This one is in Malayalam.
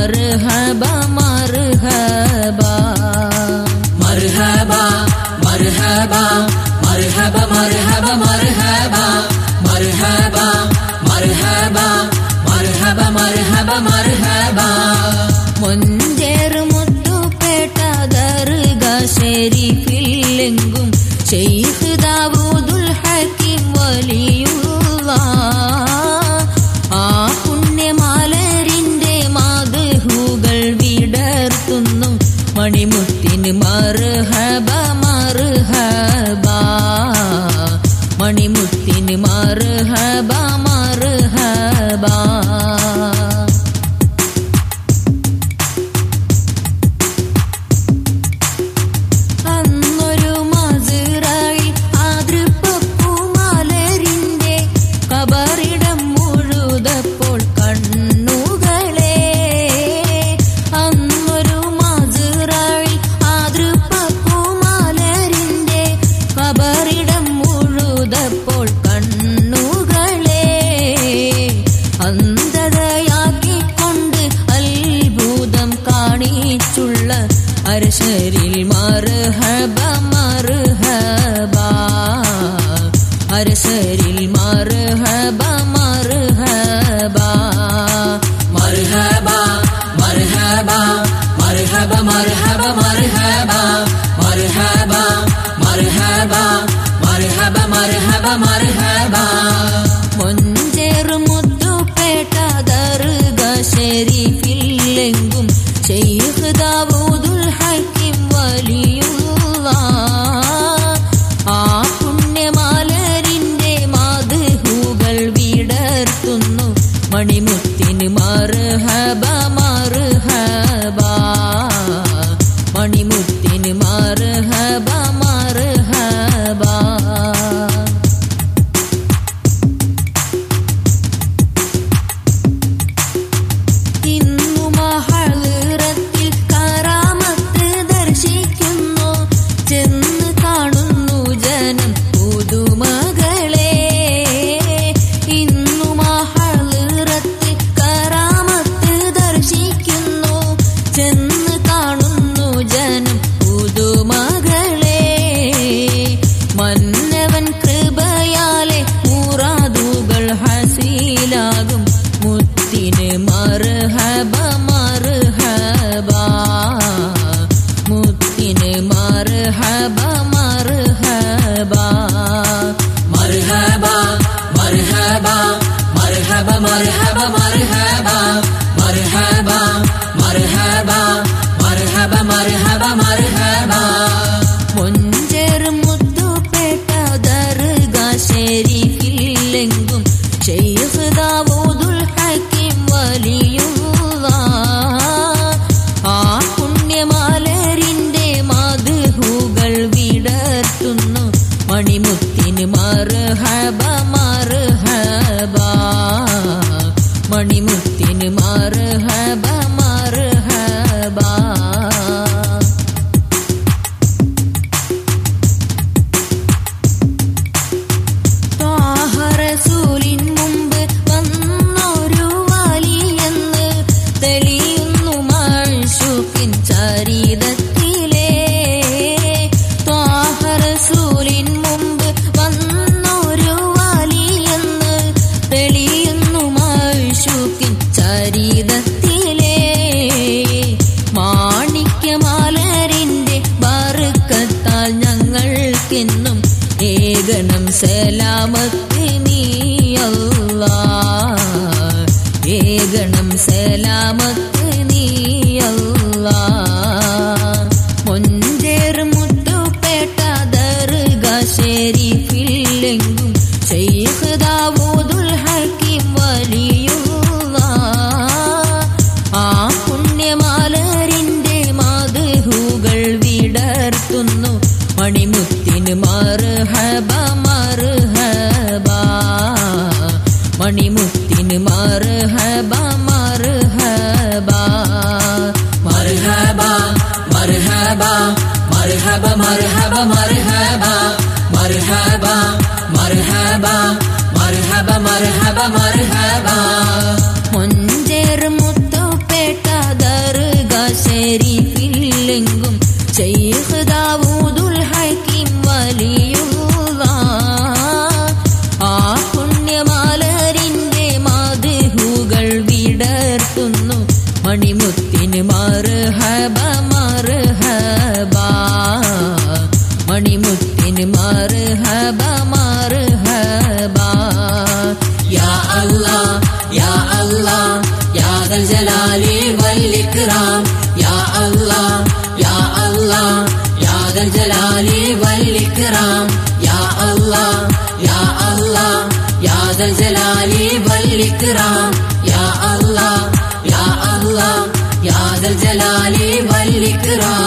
മർഹബ മർഹബ മർഹബ മർഹബ മർഹബ മർഹബ മർഹബ മർഹബ മർഹബ മർഹബ മർഹബ മർഹബ മഞ്ചേറ് മുത്തുപേട്ട ദർഗ ശരീഫിലെങ്കും ശൈഖ് ദാവൂദുൽ ഹക്കീം വലിയുള്ളാഹ് ആ പുണ്യമലരിന്റെ മാദ്ഹുകൾ വിടർത്തുന്നു മണിമുത്തിന് മർഹബ മർഹബ മണിമുത്തിന് മർഹബ മർഹബ അർശരിൽ മർഹബ മർഹബ അർശരിൽ മർഹബ മർഹബ മർഹബ മർഹബ മർഹബ മർഹബ മർഹബ മർഹബ മർഹബ മർഹബ മർഹബ മർഹബ മഞ്ചേറ് മുത്തുപേട്ട ദർഗ ശരീഫിലെങ്കും ശൈഖ് ദാവൂദുൽ ഹക്കീം വലിയുള്ളാഹ് ആ പുണ്യമലരിന്റെ മാദ്ഹുകൾ വിടർത്തുന്നു മണിമുത്തിന് മർഹബ മർഹബ മണിമുത്തിന് മർഹബ മർഹബ ചെന്ന് കാണുന്നു ജനം പുതുമകളെ ഇന്നു മഹളിറത്ത് കറാമത്ത് ദർശിക്കുന്നു ചെന്ന് കാണുന്നു ജനം പുതുമകളെ മന്നവൻ കൃപയാലെ മുറാദുകൾ ഹസീലാകും മുത്തിന് മർഹബ മർഹബ മുത്തിന് മർഹബ മർഹബ മർഹബ മർഹബ മർഹബ മർഹബ മർഹബ മർഹബ മർഹബ മർഹബ മർഹബ മർഹബ മഞ്ചേറ് മുത്തുപേട്ട ദർഗ ശരീഫിലെങ്കും ശൈഖ് ദാവൂദുൽ ഹക്കീം വലിയുള്ളാഹ് ആ പുണ്യമലരിന്റെ മാദ്ഹുകൾ വിടർത്തുന്നു മണിമുത്തിന് മർഹബ മർഹബ മണിമുത്തിന് മർഹബ മർഹബ ത്വാഹ റസൂലിൻ മുമ്പ് വന്നൊരു വലിയെന്ന് തെളിയുന്നു മഅ്ശൂഖിൻ ചരിതത്തിലെ ത്വാഹ റസൂലിൻ മുമ്പ് വന്നൊരു വലിയെന്ന് തെളിയുന്നു മഅ്ശൂഖിൻ ചരിതത്തിലെ മാണിക്യമലരിന്റെ ബർക്കത്താൽ ഞങ്ങൾക്കെന്നും ഏകണം സലാമത്ത് നീ അല്ലാഹ് ഏകണം സലാമത്ത് നീ അല്ലാഹ് മഞ്ചേറ് മുത്തുപേട്ട ദർഗ ശരീഫിലെങ്കും ശൈഖ് ദാവൂദുൽ ഹക്കീം വലിയുള്ളാഹ് ആ പുണ്യമലരിന്റെ മാദ്ഹുകൾ വിടർത്തുന്നു മണിമുത്തിന് മർഹബ മർഹബ മണിമുത്തിന് മർഹബ മർഹബ മർഹബ മർഹബ മർഹബ മർഹബ മർഹബ മർഹബ മർഹബ മർഹബ മർഹബ മർഹബ മഞ്ചേറ് മുത്തുപേട്ട മണിമുത്തിന് മർഹബ മർഹബ മണിമുത്തിന് മർഹബ മർഹബ യാ അല്ലാഹ് യാ അല്ലാഹ് യാ ദൽ ജലാലി വൽ ഇക്റാം യാ അല്ലാഹ് യാ അല്ലാഹ് യാ ദൽ ജലാലി വൽ ഇക്റാം യാ അല്ലാഹ് യാ അല്ലാഹ് യാ ദൽ ജലാലി വൽ ഇക്റാം യാ അല്ലാഹ് യാ അല്ലാഹ് യാ ദൽ ജലാലി വൽ ഇക്റാം